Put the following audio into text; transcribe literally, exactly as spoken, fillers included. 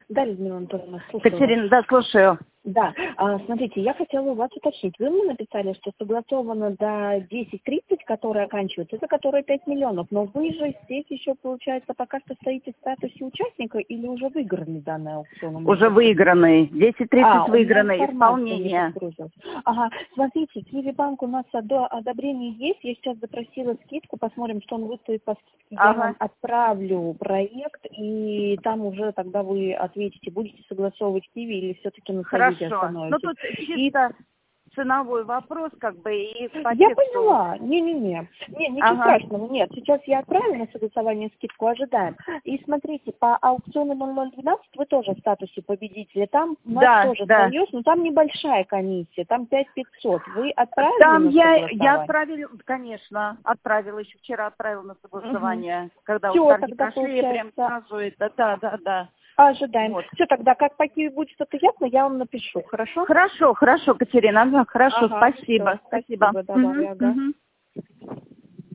Да, Людмила Анатольевна, слушаю вас. Катерина, да, слушаю. Да, а, смотрите, я хотела у вас уточнить. Вы мне написали, что согласовано до десять тридцать, которая оканчивается, это которая пять миллионов. Но вы же здесь еще, получается, пока что стоите в статусе участника или уже выиграли данный аукцион? Уже выигранный. десять тридцать А, выигранный. Исполнение. Ага, смотрите, Киевибанк у нас одо- одобрение есть. Я сейчас запросила скидку, посмотрим, что он выставит по скидке. Я Ага. вам отправлю проект, и там уже тогда вы ответите, будете согласовывать Киви или все-таки на совете Хорошо. остановитесь. Ну тут чисто ценовой вопрос, как бы, и по Я тексту. поняла. Не-не-не. Не, ничего Ага. страшного. Нет, сейчас я отправлю на согласование скидку, ожидаем. И смотрите, по аукциону ноль ноль двенадцать вы тоже в статусе победителя. Там у нас Да, тоже да. союз, но там небольшая комиссия, там пять пятьсот. Вы отправили Там на я, согласование? я отправила, конечно, отправила, еще вчера отправила на согласование. Угу. Когда Всё, вот торги тогда прошли, я получается... прям сразу это, да, да, да. Ожидаем. Вот. Все, тогда как по Киеву будет что-то ясно, я вам напишу, хорошо? Хорошо, хорошо, Катерина, ага, хорошо, Ага, спасибо, всё, спасибо. спасибо, давай, Угу, ага. угу.